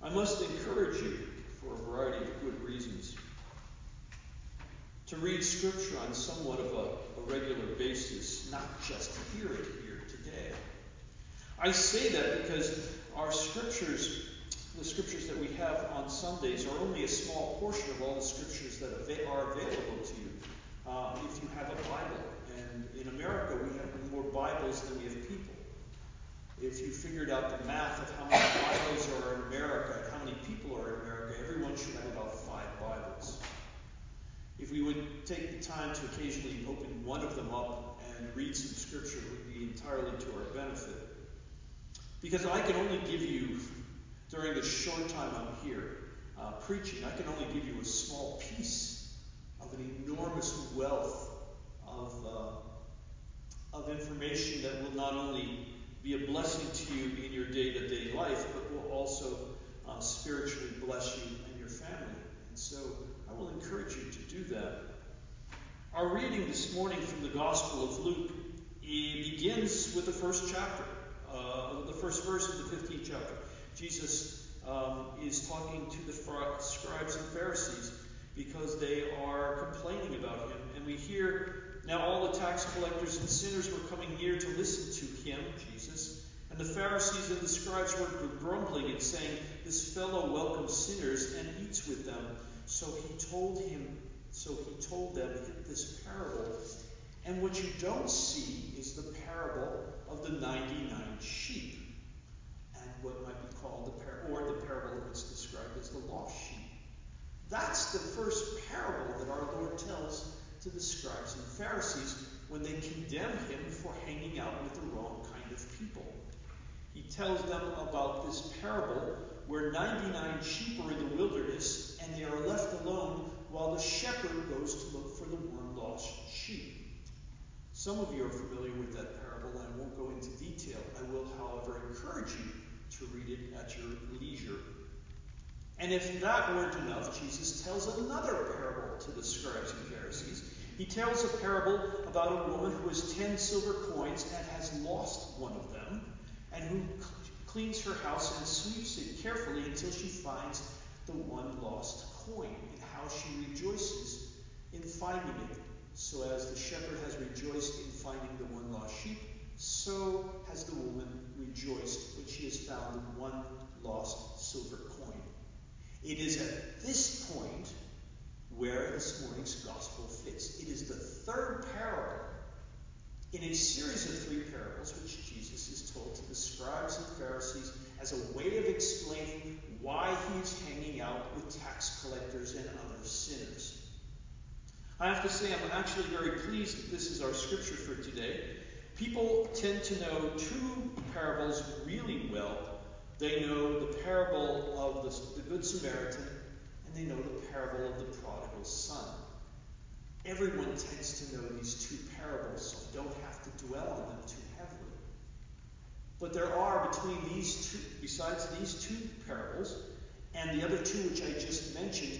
I must encourage you, for a variety of good reasons, to read Scripture on somewhat of a regular basis, not just hear it here today. I say that because our Scriptures, the Scriptures that we have on Sundays, are only a small portion of all the Scriptures that are available to you if you have a Bible. And in America, we have more Bibles than we have people. If you figured out the math of how many Bibles are in America and how many people are in America, everyone should have about 5 Bibles. If we would take the time to occasionally open one of them up and read some Scripture, it would be entirely to our benefit. Because I can only give you, during the short time I'm here preaching, I can only give you a small piece of an enormous wealth of information that will not only be a blessing to you in your day-to-day life, but will also spiritually bless you and your family. And so I will encourage you to do that. Our reading this morning from the Gospel of Luke begins with the first chapter, the first verse of the 15th chapter. Jesus is talking to the scribes and Pharisees because they are complaining about him. And we hear, now all the tax collectors and sinners were coming near to listen to him, Jesus. And the Pharisees and the scribes were grumbling and saying, "This fellow welcomes sinners and eats with them." So he told them this parable. And what you don't see is the parable of the 99 sheep. And what might be called the parable that's described as the lost sheep. That's the first parable that our Lord tells to the scribes and Pharisees when they condemn him for hanging out with the wrong kind of people. He tells them about this parable where 99 sheep are in the wilderness and they are left alone while the shepherd goes to look for the one lost sheep. Some of you are familiar with that parable, and I won't go into detail. I will, however, encourage you to read it at your leisure. And if that weren't enough, Jesus tells another parable to the scribes and Pharisees. He tells a parable about a woman who has 10 silver coins and has lost one of them, and who cleans her house and sweeps it carefully until she finds the one lost coin, and how she rejoices in finding it. So as the shepherd has rejoiced in finding the one lost sheep, so has the woman rejoiced when she has found the one lost silver coin. It is at this point where this morning's gospel fits. It is the third parable in a series of 3 parables which Jesus is told to the scribes and Pharisees as a way of explaining why he is hanging out with tax collectors and other sinners. I have to say I'm actually very pleased that this is our scripture for today. People tend to know 2 parables really well. They know the parable of the Good Samaritan, and they know the parable of the prodigal son. Everyone tends to know these 2 parables, so I don't have to dwell on them too heavily. But there are between these 2, besides these 2 parables, and the other 2 which I just mentioned,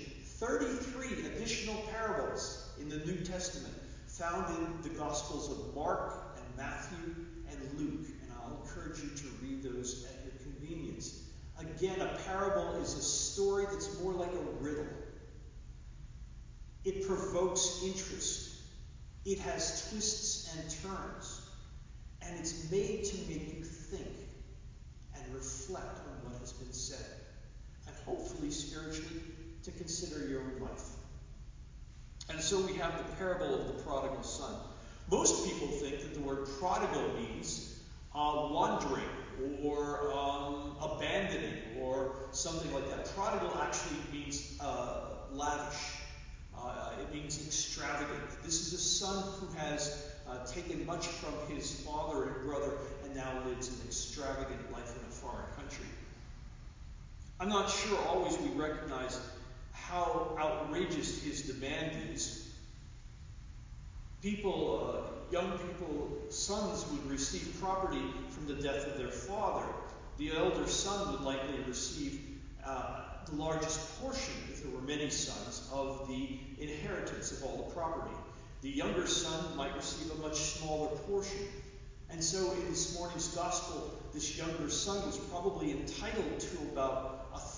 33 additional parables in the New Testament found in the Gospels of Mark and Matthew and Luke. And I'll encourage you to read those at your convenience. Again, a parable is a story that's more like a riddle. It provokes interest. It has twists and turns. And it's made to make you think and reflect on what has been said. And hopefully, spiritually, to consider your own life. And so we have the parable of the prodigal son. Most people think that the word prodigal means wandering or abandoning or something like that. Prodigal actually means lavish. It means extravagant. This is a son who has taken much from his father and brother and now lives an extravagant life in a foreign country. I'm not sure always we recognize how outrageous his demand is. Young people, sons would receive property from the death of their father. The elder son would likely receive the largest portion, if there were many sons, of the inheritance of all the property. The younger son might receive a much smaller portion. And so in this morning's gospel, this younger son was probably entitled to about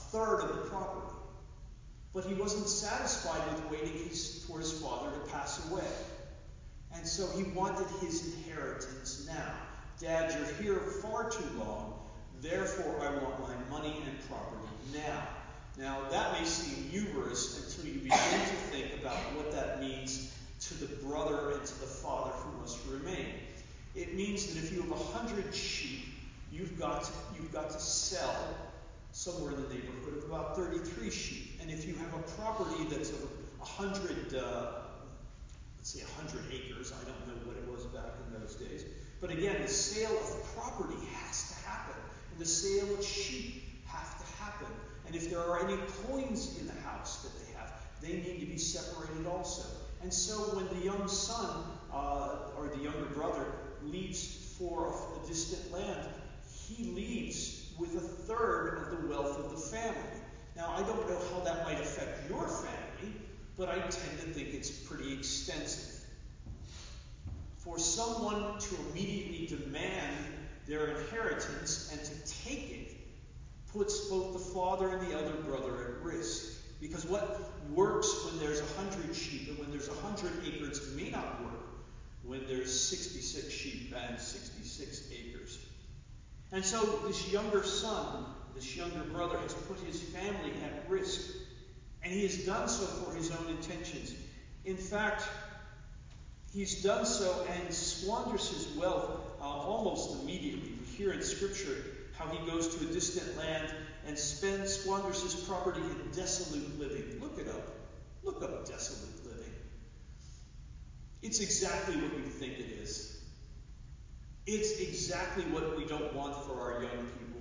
third of the property. But he wasn't satisfied with waiting for his father to pass away. And so he wanted his inheritance now. Dad, you're here far too long. Therefore, I want my money and property now. Now, that may seem humorous until you begin to think about what that means to the brother and to the father who must remain. It means that if you have 100 sheep, you've got to sell somewhere in the neighborhood of about 33 sheep. And if you have a property that's of 100, let's say 100 acres, I don't know what it was back in those days. But again, the sale of property has to happen. And the sale of sheep have to happen. And if there are any coins in the house that they have, they need to be separated also. And so when the young son, or the younger brother, leaves for a distant land, he leaves with a third of the wealth of the family. Now, I don't know how that might affect your family, but I tend to think it's pretty extensive. For someone to immediately demand their inheritance and to take it puts both the father and the elder brother at risk. Because what works when there's 100 sheep and when there's 100 acres may not work when there's 66 sheep and 66 acres. And so this younger son, this younger brother, has put his family at risk. And he has done so for his own intentions. In fact, he's done so and squanders his wealth almost immediately. We hear in Scripture how he goes to a distant land and squanders his property in desolate living. Look it up. Look up desolate living. It's exactly what you think it is. It's exactly what we don't want for our young people.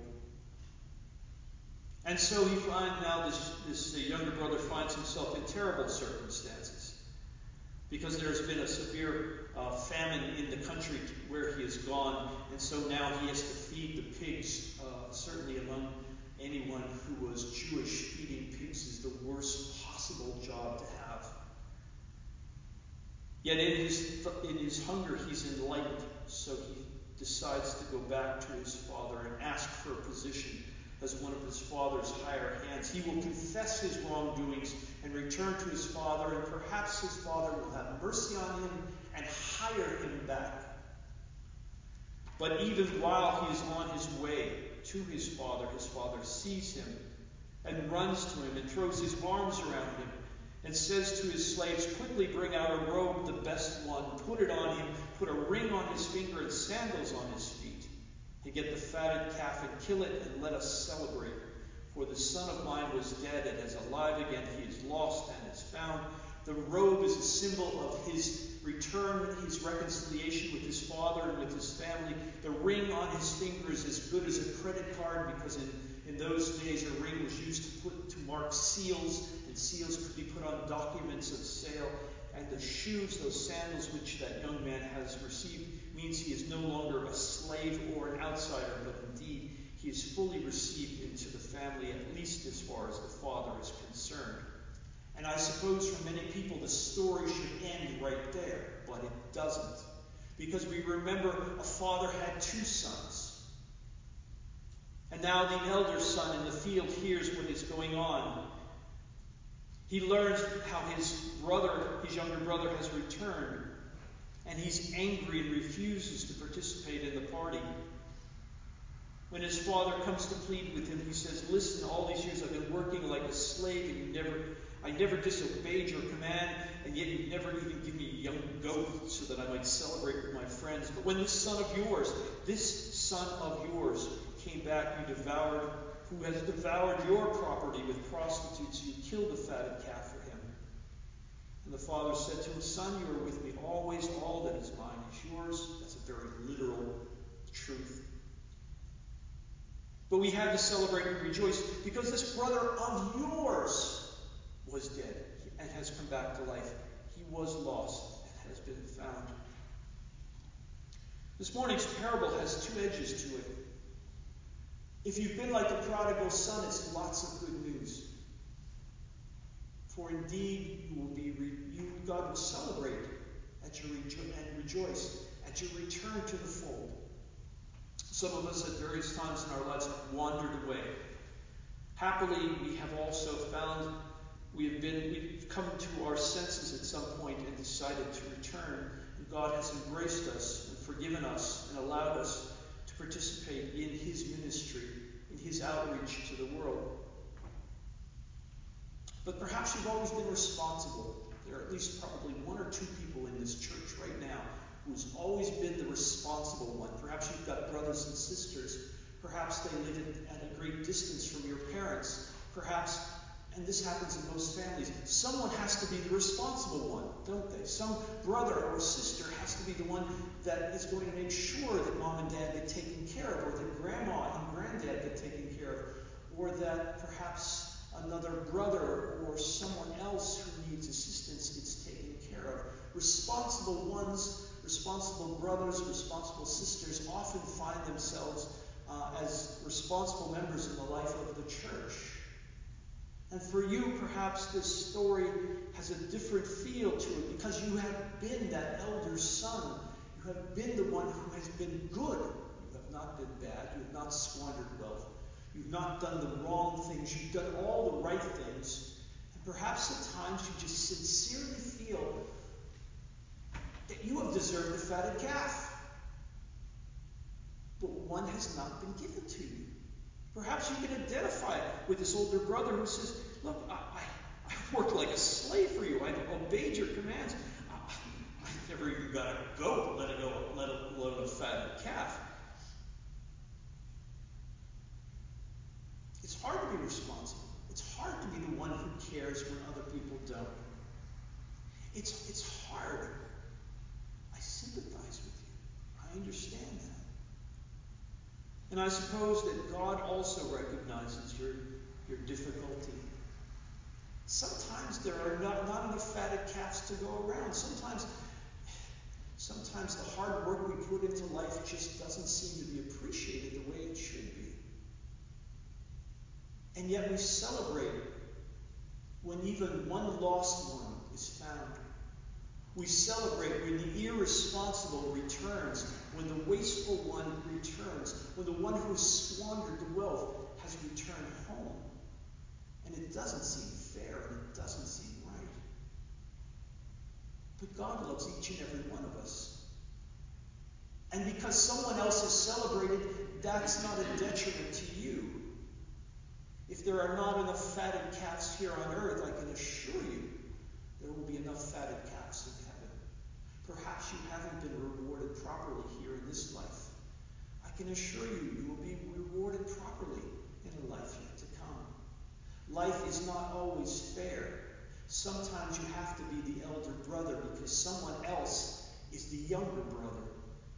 And so he finds now this younger brother finds himself in terrible circumstances, because there has been a severe famine in the country where he has gone, and so now he has to feed the pigs. Certainly among anyone who was Jewish, feeding pigs is the worst possible job to have. Yet in his hunger he's enlightened, so he decides to go back to his father and ask for a position as one of his father's higher hands. He will confess his wrongdoings and return to his father, and perhaps his father will have mercy on him and hire him back. But even while he is on his way to his father sees him and runs to him and throws his arms around him and says to his slaves, "Quickly bring out a robe, the best one, put it on him, put a ring on his finger and sandals on his feet. And get the fatted calf and kill it, and let us celebrate. For the son of mine was dead and is alive again. He is lost and is found." The robe is a symbol of his return, his reconciliation with his father and with his family. The ring on his finger is as good as a credit card, because in those days a ring was used to mark seals, and seals could be put on documents of sale. And the shoes, those sandals which that young man has received, means he is no longer a slave or an outsider, but indeed he is fully received into the family, at least as far as the father is concerned. And I suppose for many people the story should end right there, but it doesn't. Because we remember a father had two sons. And now the elder son in the field hears what is going on. He learns how his younger brother has returned. And he's angry and refuses to participate in the party. When his father comes to plead with him, he says, "Listen, all these years I've been working like a slave, and I never disobeyed your command, and yet you never even give me a young goat so that I might celebrate with my friends. But when this son of yours came back, who has devoured your property with prostitutes, you killed the fatted calf for him." And the father said to him, "Son, you are with me always. All that is mine is yours." That's a very literal truth. But we had to celebrate and rejoice, because this brother of yours was dead and has come back to life. He was lost and has been found. This morning's parable has two edges to it. If you've been like the prodigal son, it's lots of good news. For indeed, God will celebrate and rejoice at your return to the fold. Some of us at various times in our lives have wandered away. Happily, we have also found we've come to our senses at some point and decided to return. And God has embraced us and forgiven us and allowed us to participate in His ministry, in His outreach to the world. But perhaps you've always been responsible. There are at least probably one or two people in this church right now who's always been the responsible one. Perhaps you've got brothers and sisters. Perhaps they live at a great distance from your parents. Perhaps, and this happens in most families, someone has to be the responsible one, don't they? Some brother or sister has to be the one that is going to make sure that mom and dad get taken care of, or that grandma and granddad get taken care of, or that perhaps another brother or someone else who needs assistance gets taken care of. Responsible ones, responsible brothers, responsible sisters often find themselves as responsible members in the life of the church. And for you, perhaps this story has a different feel to it because you have been that elder son. You have been the one who has been good. You have not been bad. You have not squandered wealth. You've not done the wrong things. You've done all the right things. And perhaps at times you just sincerely feel that you have deserved the fatted calf. But one has not been given to you. Perhaps you can identify with this older brother who says, look, I've worked like a slave for you. I've obeyed your commands. I've never even got a goat, let alone a fatted calf. It's hard to be responsible. It's hard to be the one who cares when other people don't. It's hard. I sympathize with you. I understand that. And I suppose that God also recognizes your difficulty. Sometimes there are not enough fatted calves to go around. Sometimes the hard work we put into life just doesn't seem to be appreciated the way it should be. And yet we celebrate when even one lost one is found. We celebrate when the irresponsible returns, when the wasteful one returns, when the one who has squandered the wealth has returned home. And it doesn't seem fair, and it doesn't seem right. But God loves each and every one of us. And because someone else is celebrated, that's not a detriment to you. If there are not enough fatted calves here on earth, I can assure you there will be enough fatted calves in heaven. Perhaps you haven't been rewarded properly here in this life. I can assure you, you will be rewarded properly in a life yet to come. Life is not always fair. Sometimes you have to be the elder brother because someone else is the younger brother.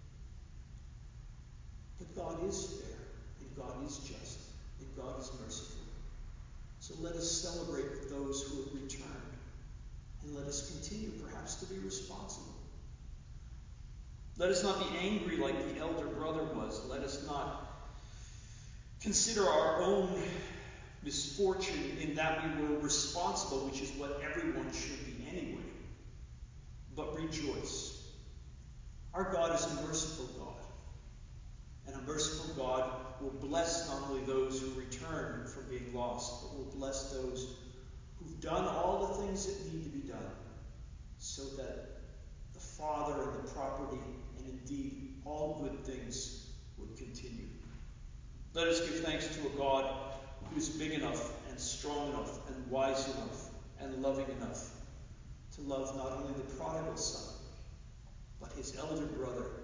But God is fair, and God is just, and God is merciful. So let us celebrate with those who have returned, and let us continue perhaps to be responsible. Let us not be angry like the elder brother was. Let us not consider our own misfortune in that we were responsible, which is what everyone should be anyway. But rejoice. Our God is a merciful God. And a merciful God will bless not only those who return from being lost, but will bless those who've done all the things that need to be done so that the Father and the property and indeed all good things would continue. Let us give thanks to a God who is big enough and strong enough and wise enough and loving enough to love not only the prodigal son, but his elder brother